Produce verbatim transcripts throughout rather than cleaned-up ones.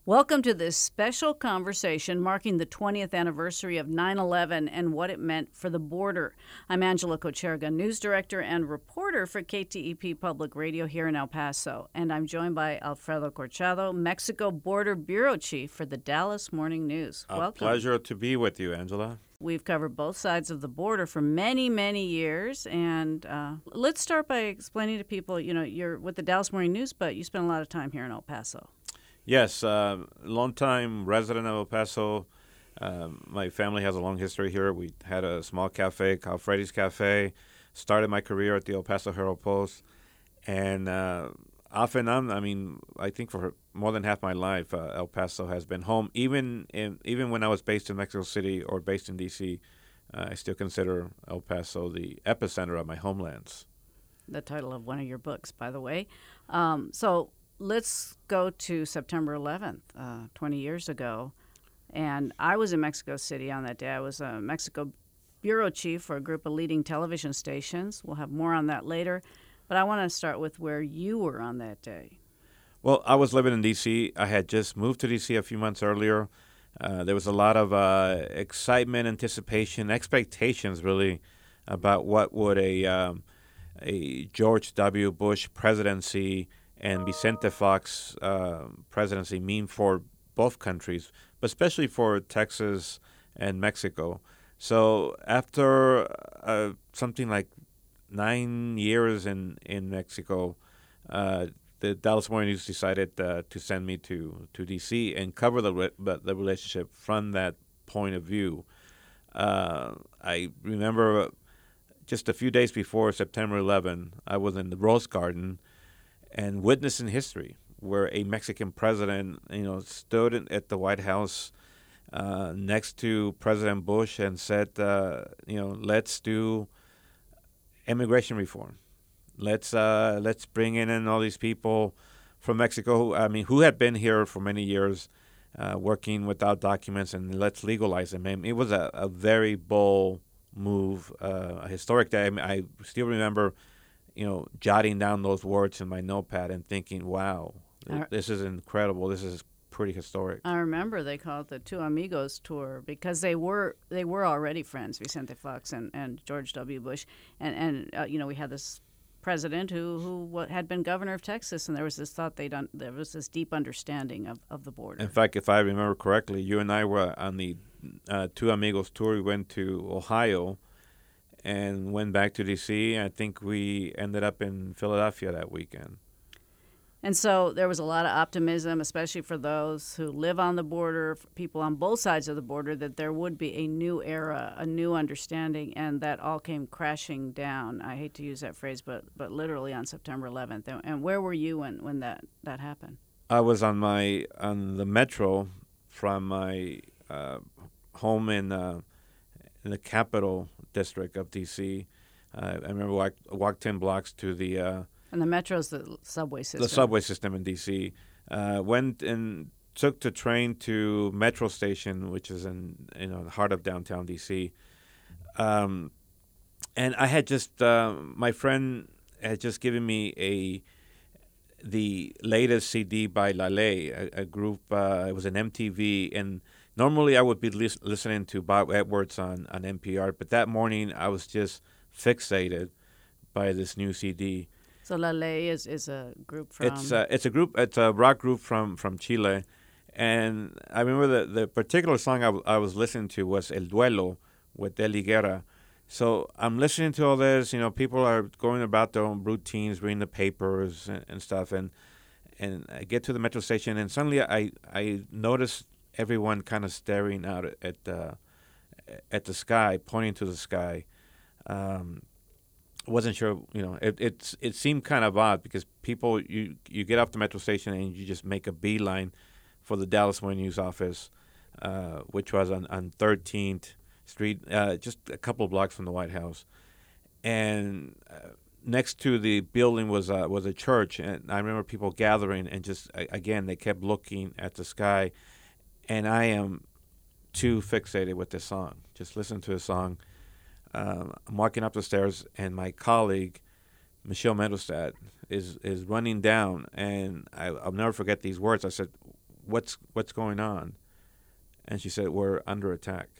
Welcome to this special conversation marking the twentieth anniversary of nine eleven and what it meant for the border. I'm Angela Kocherga, news director and reporter for K T E P Public Radio here in El Paso, and I'm joined by Alfredo Corchado, Mexico Border Bureau Chief for the Dallas Morning News. A Welcome. pleasure to be with you, Angela. We've covered both sides of the border for many, many years, and uh, let's start by explaining to people, you know, you're with the Dallas Morning News, but you spend a lot of time here in El Paso. Yes, uh, long-time resident of El Paso. Um, my family has a long history here. We had a small cafe called Freddy's Cafe. Started my career at the El Paso Herald-Post. And uh, off and on, I mean, I think for more than half my life, uh, El Paso has been home. Even in, even when I was based in Mexico City or based in D C, uh, I still consider El Paso the epicenter of my homelands. The title of one of your books, by the way. Um, so... Let's go to September eleventh, uh, twenty years ago. And I was in Mexico City on that day. I was a Mexico bureau chief for a group of leading television stations. We'll have more on that later. But I want to start with where you were on that day. Well, I was living in D C. I had just moved to D C a few months earlier. Uh, there was a lot of uh, excitement, anticipation, expectations, really, about what would a, um, a George W. Bush presidency and Vicente Fox uh, presidency mean for both countries, but especially for Texas and Mexico. So after uh, something like nine years in, in Mexico, uh, the Dallas Morning News decided uh, to send me to, to D C and cover the, re- the relationship from that point of view. Uh, I remember just a few days before September eleventh, I was in the Rose Garden and witnessing history, where a Mexican president, you know, stood in, at the White House uh, next to President Bush and said, uh, you know, let's do immigration reform. Let's uh, let's bring in, in all these people from Mexico. Who, I mean, who had been here for many years, uh, working without documents, and let's legalize them. I mean, it was a, a very bold move, uh, a historic day. I, mean, I still remember, you know, jotting down those words in my notepad and thinking, wow, th- this is incredible. This is pretty historic. I remember they called it the Two Amigos Tour because they were they were already friends, Vicente Fox and, and George W. Bush. And, and uh, you know, we had this president who, who what, had been governor of Texas, and there was this thought they'd un- there was this deep understanding of, of the border. In fact, if I remember correctly, you and I were on the uh, Two Amigos Tour. We went to Ohio and went back to D C. I think we ended up in Philadelphia that weekend. And so there was a lot of optimism, especially for those who live on the border, for people on both sides of the border, that there would be a new era, a new understanding, and that all came crashing down. I hate to use that phrase, but but literally on September eleventh. And, and where were you when, when that, that happened? I was on my on the metro from my uh, home in uh, in the Capital District of D C. Uh, I remember I walked ten blocks to the uh, and the metro's the subway system. The subway system in D C. Uh, went and took the train to Metro Station, which is in you know the heart of downtown D C. Um, and I had just uh, my friend had just given me a the latest C D by Lale, a, a group. Uh, it was an M T V, and normally I would be lis- listening to Bob Edwards on, on N P R, but that morning I was just fixated by this new C D. So Lale is, is a group from... It's uh, it's a group. It's a rock group from, from Chile, and I remember the, the particular song I, w- I was listening to was El Duelo with El Higuera. So I'm listening to all this. You know, people are going about their own routines, reading the papers and, and stuff, and and I get to the metro station, and suddenly I I notice everyone kind of staring out at the at the sky, pointing to the sky. Um, wasn't sure, you know, it it's it seemed kind of odd because people you you get off the metro station and you just make a beeline for the Dallas Morning News office, uh, which was on, on thirteenth Street, uh, just a couple of blocks from the White House, and uh, next to the building was uh, was a church, and I remember people gathering and just again they kept looking at the sky, and I am too fixated with this song. Just listen to the song. Um, I'm walking up the stairs, and my colleague, Michelle Medelstad, is is running down, and I, I'll never forget these words. I said, what's what's going on? And she said, we're under attack.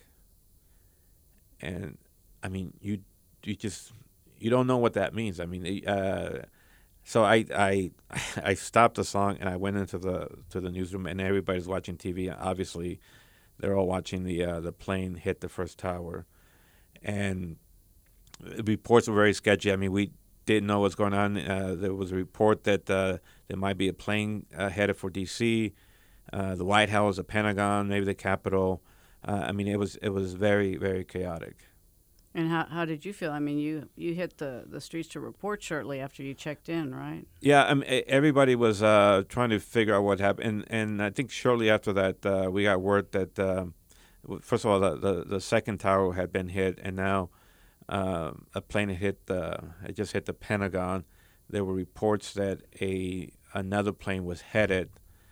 And I mean, you you just you don't know what that means. I mean, uh, so I I I stopped the song and I went into the to the newsroom, and everybody's watching T V. Obviously, they're all watching the uh, the plane hit the first tower, and the reports were very sketchy. I mean, we didn't know what's going on. Uh, there was a report that uh, there might be a plane uh, headed for D C, uh, the White House, the Pentagon, maybe the Capitol. Uh, I mean, it was it was very, very chaotic. And how how did you feel? I mean, you, you hit the, the streets to report shortly after you checked in, right? Yeah, I mean, everybody was uh, trying to figure out what happened. And, and I think shortly after that, uh, we got word that, uh, first of all, the, the, the second tower had been hit, and now uh, a plane had hit the, it just hit the Pentagon. There were reports that a another plane was headed,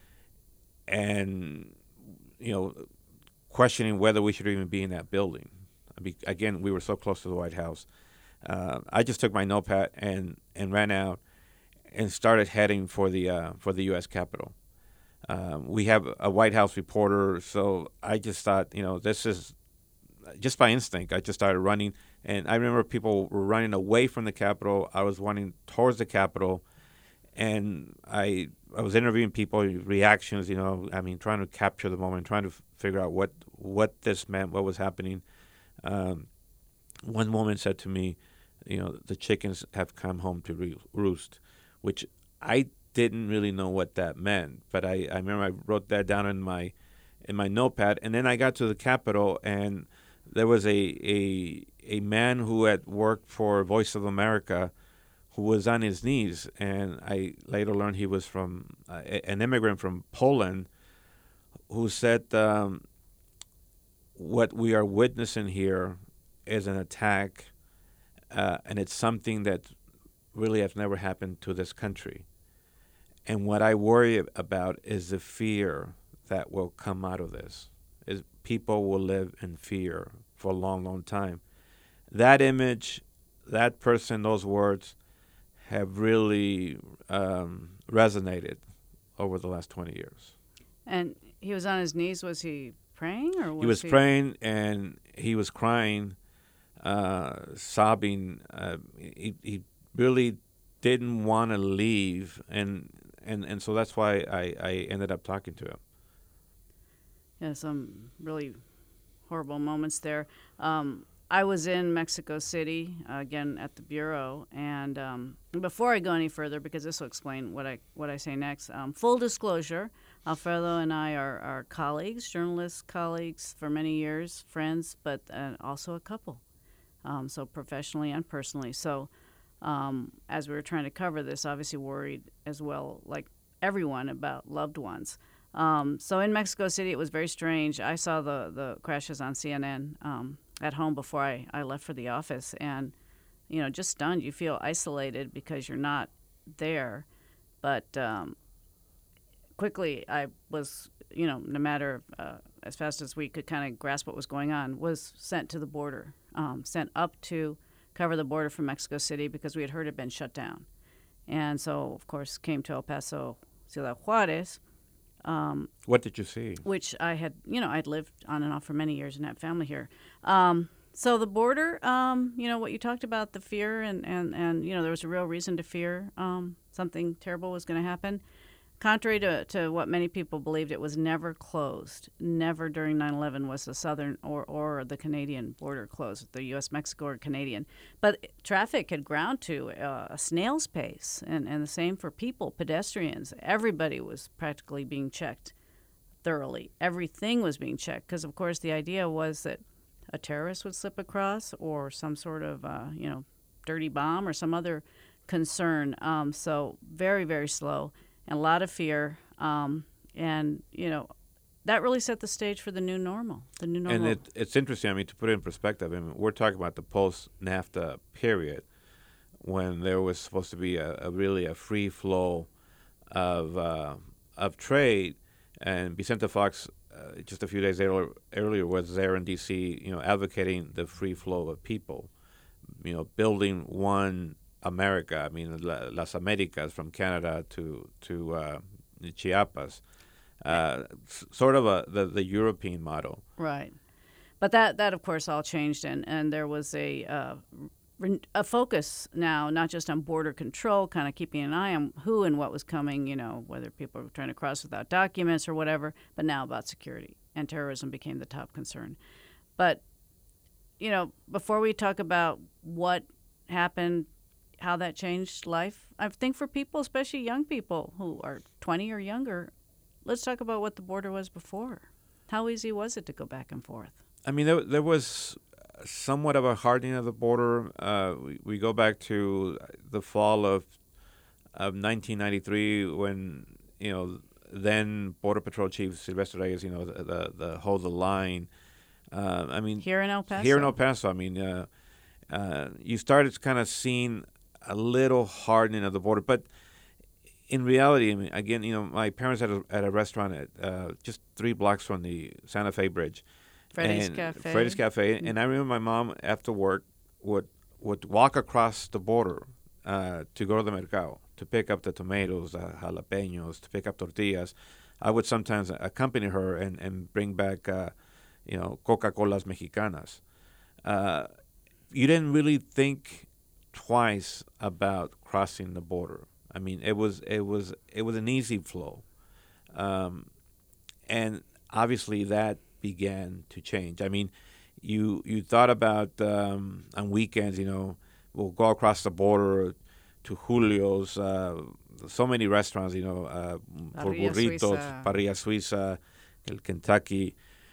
and, you know, questioning whether we should even be in that building. I mean, again, we were so close to the White House. Uh, I just took my notepad and, and ran out and started heading for the uh, for the U S Capitol. Uh, we have a White House reporter, so I just thought, you know, this is just by instinct. I just started running, and I remember people were running away from the Capitol. I was running towards the Capitol, and I I was interviewing people, reactions, you know, I mean, trying to capture the moment, trying to f- figure out what, what this meant, what was happening. Um, one woman said to me, you know, the chickens have come home to re- roost, which I didn't really know what that meant. But I, I remember I wrote that down in my in my notepad. And then I got to the Capitol, and there was a a, a man who had worked for Voice of America who was on his knees. And I later learned he was from uh, an immigrant from Poland who said, um, what we are witnessing here is an attack, uh, and it's something that really has never happened to this country. And what I worry about is the fear that will come out of this. Is people will live in fear for a long, long time. That image, that person, those words have really um, resonated over the last twenty years. And he was on his knees. Was he praying, or was he was he... praying, and he was crying, uh, sobbing. Uh, he he really didn't want to leave, and, and and so that's why I, I ended up talking to him. Yeah, some really horrible moments there. Um, I was in Mexico City, uh, again, at the Bureau, and um, before I go any further, because this will explain what I what I say next, um, full disclosure, Alfredo and I are, are colleagues, journalists, colleagues for many years, friends, but uh, also a couple, um, so professionally and personally. So um, as we were trying to cover this, obviously worried as well, like everyone, about loved ones. Um, so in Mexico City, it was very strange. I saw the, the crashes on C N N um, at home before I, I left for the office, and, you know, just stunned. You feel isolated because you're not there. But um, quickly, I was, you know, no matter, uh, as fast as we could kind of grasp what was going on, was sent to the border, um, sent up to cover the border from Mexico City because we had heard it had been shut down. And so, of course, came to El Paso, Ciudad Juarez. Um, what did you see? Which I had, you know, I'd lived on and off for many years and had family here. Um, so the border, um, you know, what you talked about, the fear, and, and, and you know, there was a real reason to fear um, something terrible was going to happen. Contrary to, to what many people believed, it was never closed. Never during nine eleven was the southern or, or the Canadian border closed, the U S Mexico or Canadian. But traffic had ground to uh, a snail's pace, and, and the same for people, pedestrians. Everybody was practically being checked thoroughly. Everything was being checked because, of course, the idea was that a terrorist would slip across, or some sort of, uh, you know, dirty bomb or some other concern. Um, so very, very slow. And a lot of fear, um, and, you know, that really set the stage for the new normal, the new normal. And it, it's interesting, I mean, to put it in perspective, I mean, we're talking about the post-NAFTA period when there was supposed to be a, a really a free flow of uh, of trade, and Vicente Fox, uh, just a few days earlier, earlier, was there in D C, you know, advocating the free flow of people, you know, building one America. I mean, La, Las Americas, from Canada to to uh, Chiapas, uh, s- sort of a the, the European model. Right. But that, that of course, all changed, and, and there was a uh, re- a focus now, not just on border control, kind of keeping an eye on who and what was coming, you know, whether people were trying to cross without documents or whatever, but now about security. And terrorism became the top concern. But, you know, before we talk about what happened, how that changed life, I think for people, especially young people who are twenty or younger, let's talk about what the border was before. How easy was it to go back and forth? I mean, there, there was somewhat of a hardening of the border. Uh, we, we go back to the fall of of nineteen ninety-three when, you know, then Border Patrol Chief Sylvester Reyes, you know, the the, the hold the line. Uh, I mean, Here in El Paso. Here in El Paso, I mean, uh, uh, you started kind of seeing a little hardening of the border, but in reality, I mean, again, you know, my parents had a, at a restaurant at uh, just three blocks from the Santa Fe Bridge. Freddy's and Cafe. Freddy's Cafe, and I remember my mom after work would would walk across the border uh, to go to the mercado to pick up the tomatoes, uh, jalapenos, to pick up tortillas. I would sometimes accompany her and, and bring back, uh, you know, Coca-Colas Mexicanas. Uh, you didn't really think twice about crossing the border. I mean, it was it was it was an easy flow, um, and obviously that began to change. I mean, you you thought about um, on weekends, you know, we'll go across the border to Julio's, uh, so many restaurants, you know, uh, for Parrilla burritos, Suiza. Parrilla Suiza, El Kentucky,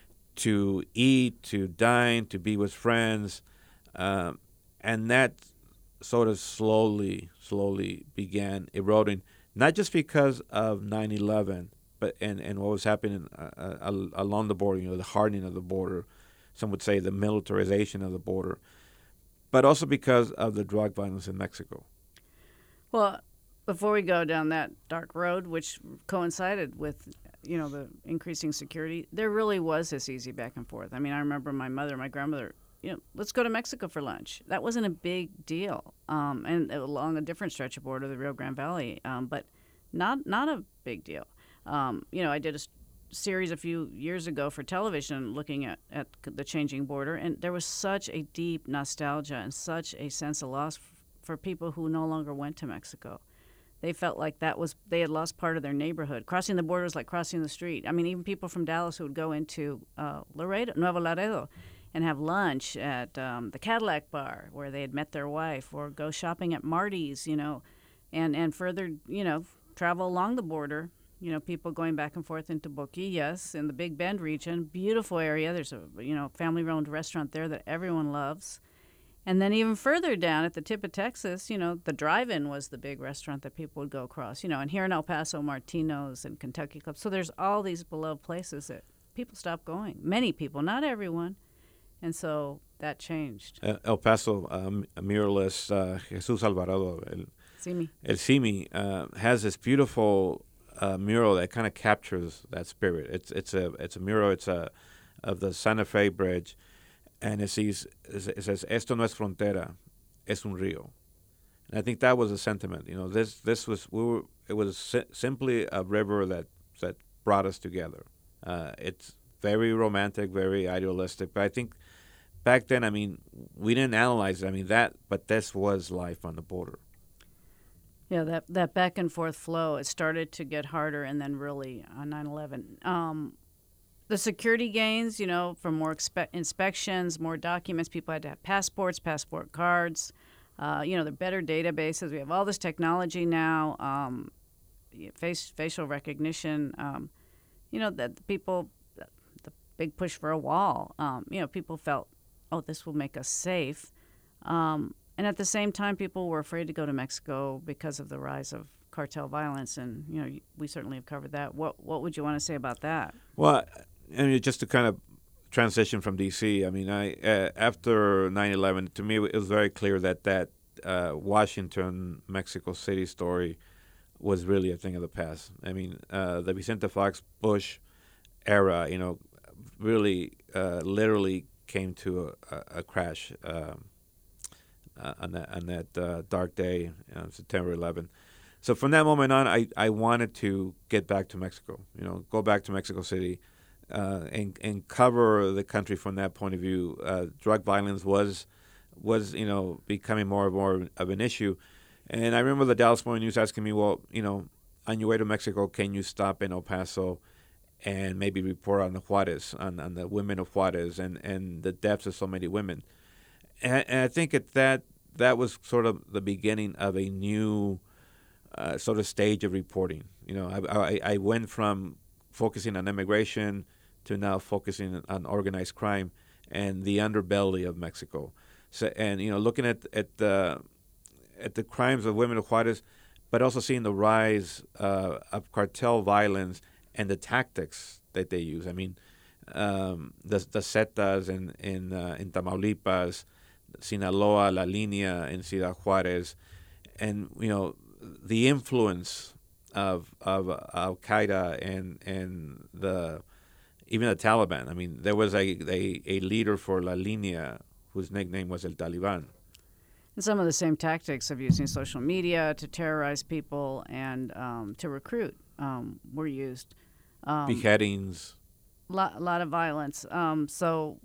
to eat, to dine, to be with friends, um, and that sort of slowly, slowly began eroding, not just because of nine eleven, but and, and what was happening uh, uh, along the border, you know, the hardening of the border, some would say the militarization of the border, but also because of the drug violence in Mexico. Well, before we go down that dark road, which coincided with, you know, the increasing security, there really was this easy back and forth. I mean, I remember my mother, my grandmother, you know, let's go to Mexico for lunch. That wasn't a big deal, um, and along a different stretch of border, the Rio Grande Valley, um, but not not a big deal. Um, you know, I did a s- series a few years ago for television looking at, at the changing border, and there was such a deep nostalgia and such a sense of loss f- for people who no longer went to Mexico. They felt like that was, they had lost part of their neighborhood. Crossing the border was like crossing the street. I mean, even people from Dallas who would go into uh, Laredo, Nuevo Laredo and have lunch at um, the Cadillac Bar where they had met their wife, or go shopping at Marty's, you know, and, and further, you know, travel along the border. You know, people going back and forth into Boquillas in the Big Bend region. Beautiful area. There's a, you know, family-owned restaurant there that everyone loves. And then even further down at the tip of Texas, you know, the drive-in was the big restaurant that people would go across. You know, and here in El Paso, Martino's and Kentucky Club. So there's all these beloved places that people stopped going. Many people, not everyone. And so that changed. Uh, El Paso um, muralist uh, Jesus Alvarado, El, See me? El Simi, uh, has this beautiful uh, mural that kind of captures that spirit. It's it's a it's a mural. It's a of the Santa Fe Bridge, and it says it says "Esto no es frontera, es un río." And I think that was a sentiment. You know, this this was we were it was si- simply a river that that brought us together. Uh, it's very romantic, very idealistic, but I think back then, I mean, we didn't analyze it. I mean that, but this was life on the border. Yeah, that, that back and forth flow, it started to get harder, and then really on nine eleven. Um, the security gains, you know, from more expe- inspections, more documents, people had to have passports, passport cards, uh, you know, the better databases. We have all this technology now, um, face facial recognition, um, you know, that the people, the big push for a wall, um, you know, people felt, oh, this will make us safe. Um, And at the same time, people were afraid to go to Mexico because of the rise of cartel violence, and you know we certainly have covered that. What what would you want to say about that? Well, I mean, just to kind of transition from D C. I mean, I uh, after nine eleven, to me, it was very clear that that uh, Washington, Mexico City story was really a thing of the past. I mean, uh, the Vicente Fox Bush era, you know, really uh, literally came to a, a, a crash. Um, Uh, on that on that uh, dark day, uh, September eleventh. So from that moment on, I, I wanted to get back to Mexico. You know, go back to Mexico City, uh, and and cover the country from that point of view. Uh, drug violence was was you know becoming more and more of an issue, and I remember the Dallas Morning News asking me, well, you know, on your way to Mexico, can you stop in El Paso and maybe report on the Juarez, on, on the women of Juarez, and, and the deaths of so many women. And, and I think at that that was sort of the beginning of a new uh, sort of stage of reporting. You know, I, I, I went from focusing on immigration to now focusing on organized crime and the underbelly of Mexico. So, and you know, looking at at the at the crimes of women of Juarez, but also seeing the rise uh, of cartel violence and the tactics that they use. I mean, um, the the Zetas in in, uh, in Tamaulipas, Sinaloa, La Línea in Ciudad Juárez, and you know the influence of of Al Qaeda and and the even the Taliban. I mean, there was a a, a leader for La Línea whose nickname was El Taliban. And some of the same tactics of using social media to terrorize people and um, to recruit um, were used. Um, Beheadings. A lot, lot of violence. Um, so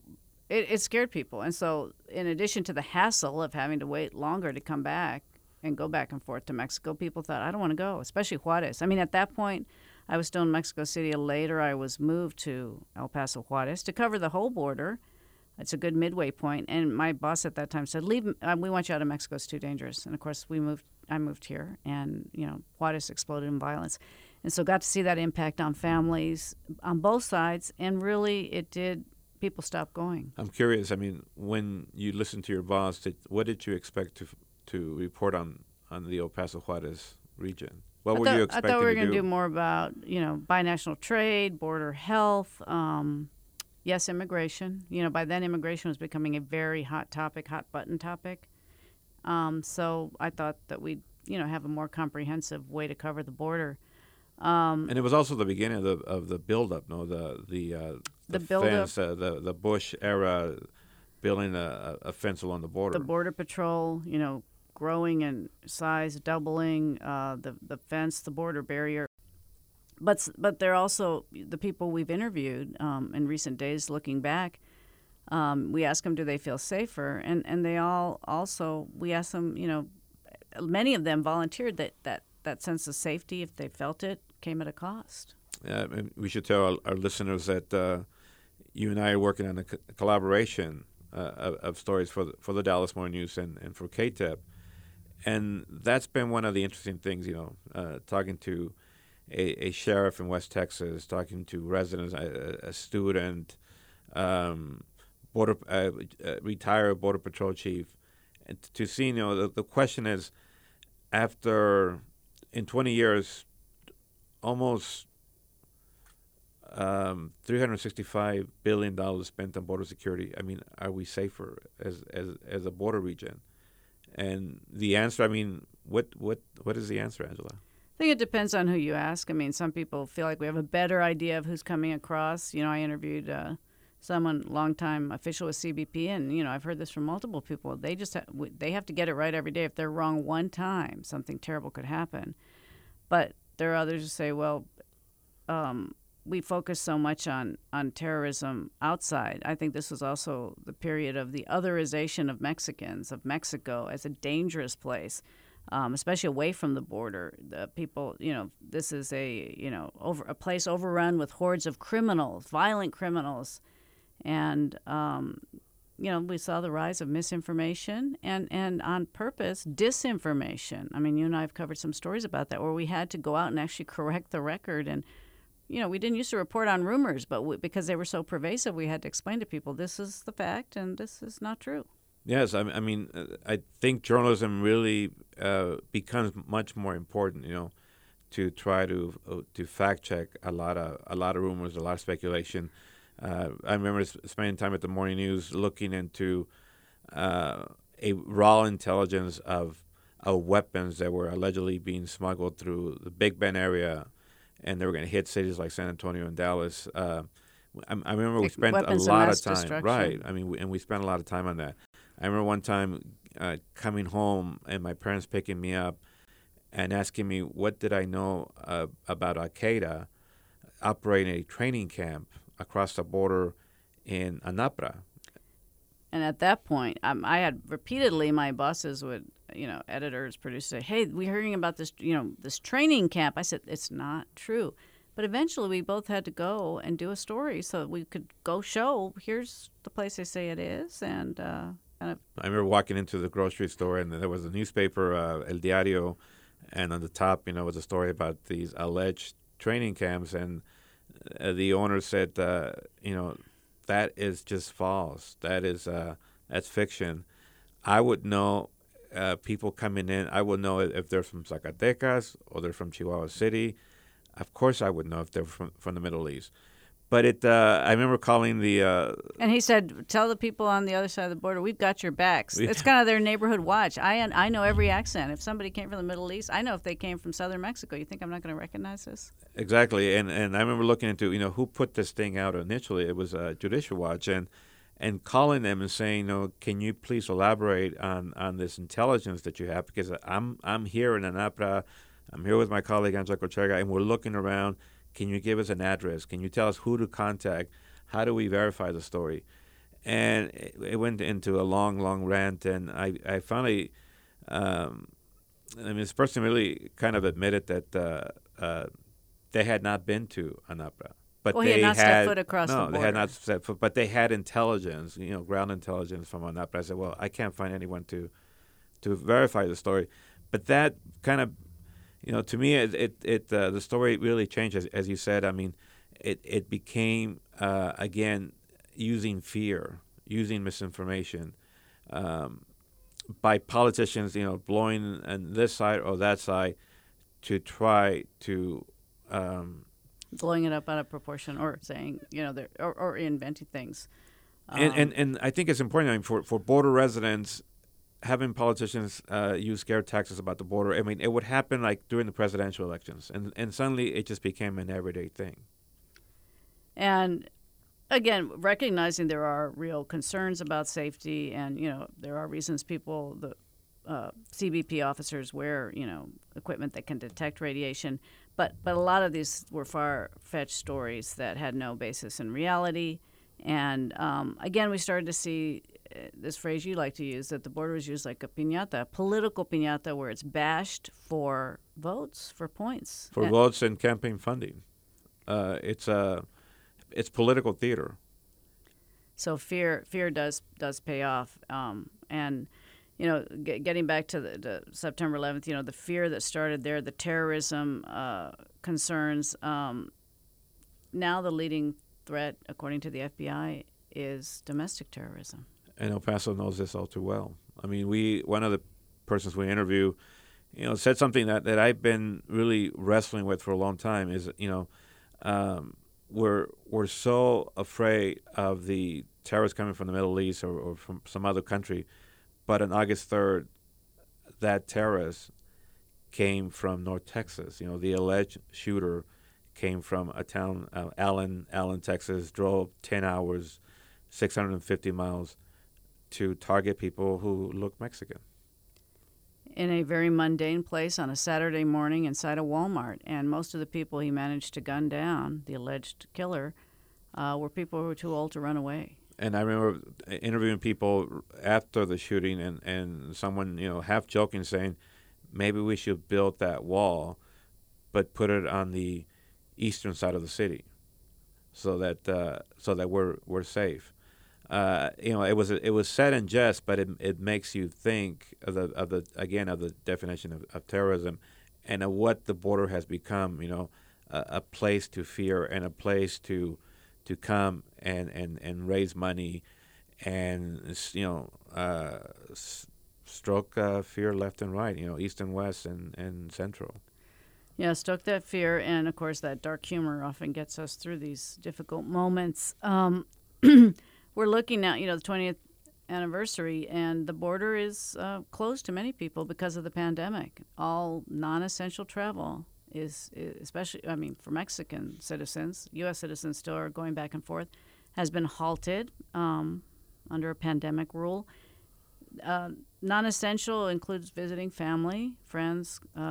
it, it scared people. And so in addition to the hassle of having to wait longer to come back and go back and forth to Mexico, people thought, I don't want to go, especially Juarez. I mean, at that point, I was still in Mexico City. Later, I was moved to El Paso, Juarez to cover the whole border. It's a good midway point. And my boss at that time said, "Leave. Uh, we want you out of Mexico. It's too dangerous." And of course, we moved. I moved here, and you know, Juarez exploded in violence, and so got to see that impact on families on both sides. And really, it did. People stopped going. I'm curious. I mean, when you listened to your boss, did, what did you expect to to report on, on the El Paso Juarez region? What I were thought, you expecting I thought we were to going to do? do more about you know binational trade, border health. Um, Yes, immigration. You know, by then immigration was becoming a very hot topic, hot button topic. Um, so I thought that we'd, you know, have a more comprehensive way to cover the border. Um, And it was also the beginning of the of the buildup, no, the the uh, The the buildup. fence, uh, the the Bush era, building a, a fence along the border. the Border Patrol, you know, growing in size, doubling uh, the the fence, the border barrier. But s- but they're also the people we've interviewed um, in recent days. Looking back, um, we ask them, do they feel safer? And and they all also we asked them, you know, many of them volunteered that that that sense of safety, if they felt it, came at a cost. Uh, and we should tell our, our listeners that uh, you and I are working on a co- collaboration uh, of, of stories for the, for the Dallas Morning News and, and for K T E P, and that's been one of the interesting things. You know, uh, talking to a, a sheriff in West Texas, talking to residents, a, a student, um, border uh, uh, retired border patrol chief, and to see. You know, the, the question is, after in twenty years, almost um, three hundred sixty-five billion dollars spent on border security. I mean, are we safer as as as a border region? And the answer, I mean, what what what is the answer, Angela? I think it depends on who you ask. I mean, some people feel like we have a better idea of who's coming across. You know, I interviewed uh, someone, longtime official with C B P, and you know, I've heard this from multiple people. They just ha- w- they have to get it right every day. If they're wrong one time, something terrible could happen. But there are others who say, well, um, we focus so much on, on terrorism outside. I think this was also the period of the otherization of Mexicans, of Mexico as a dangerous place, um, especially away from the border. The people, you know, this is a, you know, over a place overrun with hordes of criminals, violent criminals. And, um, you know, we saw the rise of misinformation and, and on purpose, disinformation. I mean, you and I have covered some stories about that where we had to go out and actually correct the record. And, you know, we didn't used to report on rumors, but we, because they were so pervasive, we had to explain to people this is the fact and this is not true. Yes, I, I mean, uh, I think journalism really uh, becomes much more important, you know, to try to uh, to fact check a lot of a lot of rumors, a lot of speculation. Uh, I remember spending time at the Morning News looking into uh, a raw intelligence of, of weapons that were allegedly being smuggled through the Big Bend area, and they were going to hit cities like San Antonio and Dallas. Uh, I, I remember we Like spent a weapons of lot mass of time, destruction. right? I mean, we, and we spent a lot of time on that. I remember one time uh, coming home and my parents picking me up, and asking me what did I know uh, about Al Qaeda operating a training camp across the border in Anapra. And at that point, um, I had repeatedly, my bosses would, you know, editors, producers say, "Hey, we're hearing about this, you know, this training camp." I said, "It's not true." But eventually, we both had to go and do a story so that we could go show, here's the place they say it is, and uh, kind of. I remember walking into the grocery store, and there was a newspaper, uh, El Diario, and on the top, you know, was a story about these alleged training camps, and uh, the owner said, uh, you know, that is just false. That is uh, that's fiction. I would know uh, people coming in. I would know if they're from Zacatecas or they're from Chihuahua City. Of course, I would know if they're from from the Middle East. But it, uh, I remember calling the. Uh, and he said, "Tell the people on the other side of the border, we've got your backs." It's kind of their neighborhood watch. I I know every accent. If somebody came from the Middle East, I know if they came from southern Mexico. You think I'm not going to recognize this? Exactly, and and I remember looking into, you know, who put this thing out initially. It was uh, Judicial Watch, and and calling them and saying, you know, can you please elaborate on, on this intelligence that you have, because I'm I'm here in Anapra, I'm here with my colleague Angela Corchega, and we're looking around. Can you give us an address? Can you tell us who to contact? How do we verify the story? And it, it went into a long, long rant, and I, I finally, um, I mean, this person really kind of admitted that uh, uh, they had not been to Anapra. But well, they he had not had, stepped foot across no, the border. they had not stepped foot, but they had intelligence, you know, ground intelligence from Anapra. I said, well, I can't find anyone to, to verify the story. But that kind of, you know, to me, it it, it uh, the story really changed, as, as you said. I mean, it it became uh, again using fear, using misinformation, um, by politicians, you know, blowing on this side or that side to try to um, blowing it up out of proportion, or saying, you know, they're, or or inventing things. Um, and, and and I think it's important, I mean, for for border residents. Having politicians uh, use scare tactics about the border, I mean, it would happen like during the presidential elections, and, and suddenly it just became an everyday thing. And again, recognizing there are real concerns about safety, and you know, there are reasons people, the uh, C B P officers wear, you know, equipment that can detect radiation, but but a lot of these were far-fetched stories that had no basis in reality. And um, again, we started to see this phrase you like to use, that the border was used like a piñata, a political piñata, where it's bashed for votes, for points. For and, votes and campaign funding. Uh, it's uh, it's political theater. So fear fear does does pay off. Um, and, you know, g- getting back to the, the September eleventh, you know, the fear that started there, the terrorism uh, concerns, um, now the leading threat, according to the F B I, is domestic terrorism. And El Paso knows this all too well. I mean, we one of the persons we interview, you know, said something that, that I've been really wrestling with for a long time. Is, you know, um, we're we're so afraid of the terrorists coming from the Middle East or, or from some other country, but on August third, that terrorist came from North Texas. You know, the alleged shooter came from a town, uh, Allen, Allen, Texas, drove ten hours, six hundred fifty miles. To target people who look Mexican. In a very mundane place on a Saturday morning inside a Walmart. And most of the people he managed to gun down, the alleged killer, uh, were people who were too old to run away. And I remember interviewing people after the shooting, and, and someone, you know, half joking saying, maybe we should build that wall, but put it on the eastern side of the city so that uh, so that we're we're safe. Uh, you know, it was it was said in jest, but it it makes you think of the of the again of the definition of, of terrorism, and of what the border has become. You know, a, a place to fear and a place to to come and, and, and raise money, and you know, uh, s- stroke uh, fear left and right. You know, east and west and, and central. Yeah, stoke that fear, and of course that dark humor often gets us through these difficult moments. Um, We're looking at, you know, the twentieth anniversary, and the border is uh, closed to many people because of the pandemic. All non-essential travel is, is, especially, I mean, for Mexican citizens, U S citizens still are going back and forth, has been halted um, under a pandemic rule. Uh, non-essential includes visiting family, friends, uh,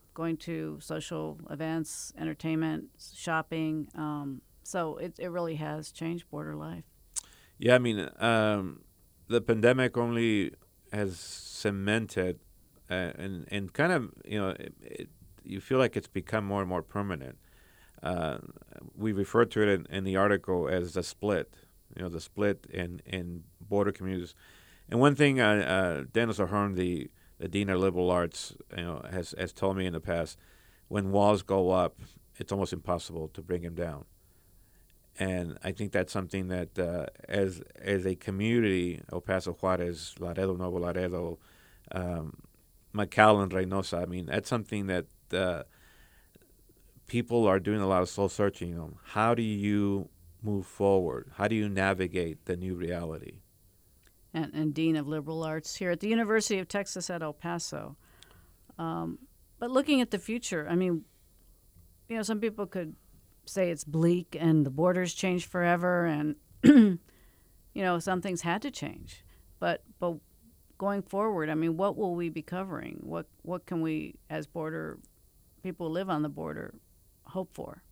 going to social events, entertainment, shopping. Um, so it, it really has changed border life. Yeah, I mean, um, the pandemic only has cemented uh, and and kind of you know it, it, you feel like it's become more and more permanent. Uh, we refer to it in, in the article as the split, you know, the split in, in border communities. And one thing uh, uh, Dennis O'Hearn, the, the dean of liberal arts, you know, has has told me in the past, when walls go up, it's almost impossible to bring them down. And I think that's something that, uh, as as a community, El Paso, Juarez, Laredo, Nuevo Laredo, um, McAllen, Reynosa, I mean, that's something that uh, people are doing a lot of soul searching on. How do you move forward? How do you navigate the new reality? And, and Dean of Liberal Arts here at the University of Texas at El Paso. Um, but looking at the future, I mean, you know, some people could say it's bleak and the borders change forever, and you know, some things had to change. But but going forward, I mean, what will we be covering? What what can we, as border people who live on the border, hope for?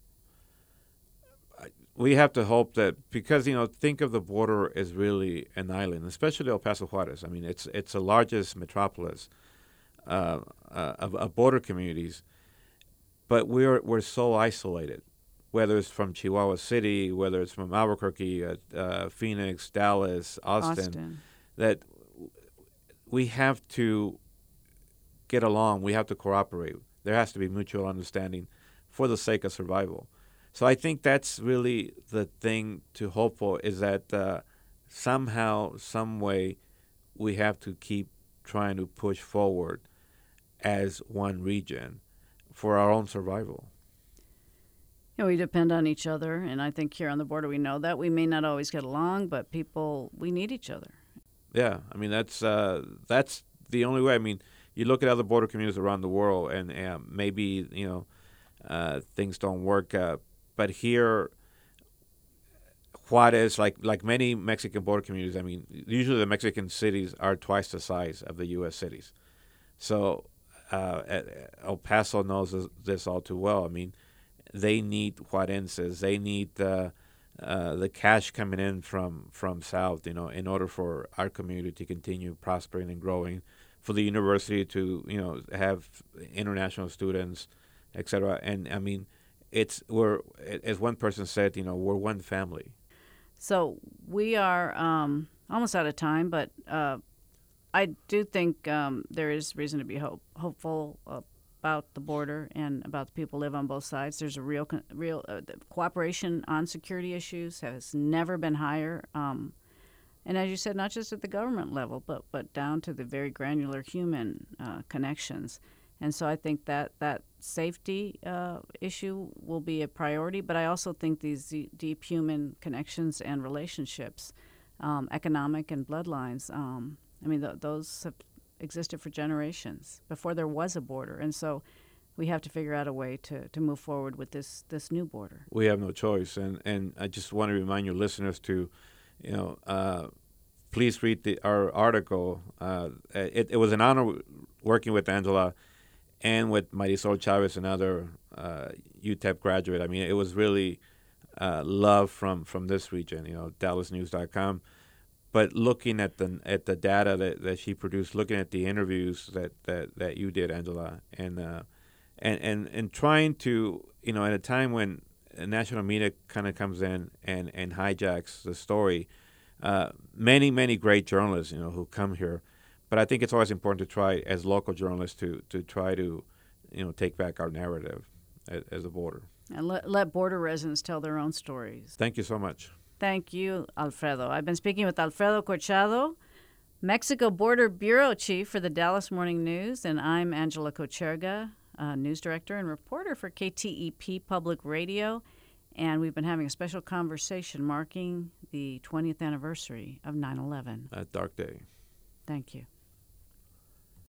We have to hope that, because, you know, think of the border as really an island, especially El Paso Juarez. I mean, it's it's the largest metropolis uh, uh, of, of border communities, but we're we're so isolated. Whether it's from Chihuahua City, whether it's from Albuquerque, uh, uh, Phoenix, Dallas, Austin, Austin, that we have to get along. We have to cooperate. There has to be mutual understanding for the sake of survival. So I think that's really the thing to hope for, is that uh, somehow, some way, we have to keep trying to push forward as one region for our own survival. You know, we depend on each other, and I think here on the border we know that. We may not always get along, but people, we need each other. Yeah, I mean, that's uh, that's the only way. I mean, you look at other border communities around the world, and uh, maybe, you know, uh, things don't work. Uh, but here, Juarez, like like many Mexican border communities, I mean, usually the Mexican cities are twice the size of the U S cities. So uh, El Paso knows this, this all too well. I mean, they need Juarezes. They need uh, uh, the cash coming in from, from South, you know, in order for our community to continue prospering and growing, for the university to, you know, have international students, et cetera. And I mean, it's we're, as one person said, you know, we're one family. So we are um, almost out of time, but uh, I do think um, there is reason to be hope, hopeful uh, about the border and about the people who live on both sides. There's a real, real uh, cooperation on security issues has never been higher. Um, and as you said, not just at the government level, but but down to the very granular human uh, connections. And so I think that that safety uh, issue will be a priority. But I also think these deep human connections and relationships, um, economic and bloodlines, um, I mean, th- those have existed for generations before there was a border, and so we have to figure out a way to, to move forward with this this new border. We have no choice, and and I just want to remind your listeners to, you know, uh, please read the, our article. Uh, it, it was an honor working with Angela and with Marisol Chavez, another uh, U T E P graduate. I mean, it was really uh, love from from this region, you know, Dallas News dot com. But looking at the at the data that, that she produced, looking at the interviews that, that, that you did, Angela, and uh, and and and trying to, you know, at a time when national media kind of comes in and, and hijacks the story, uh, many many great journalists, you know, who come here, but I think it's always important to try, as local journalists, to to try to, you know, take back our narrative as, as a border. And let let border residents tell their own stories. Thank you so much. Thank you, Alfredo. I've been speaking with Alfredo Corchado, Mexico Border Bureau Chief for the Dallas Morning News, and I'm Angela Kocherga, uh, News Director and reporter for K T E P Public Radio, and we've been having a special conversation marking the twentieth anniversary of nine eleven. A dark day. Thank you.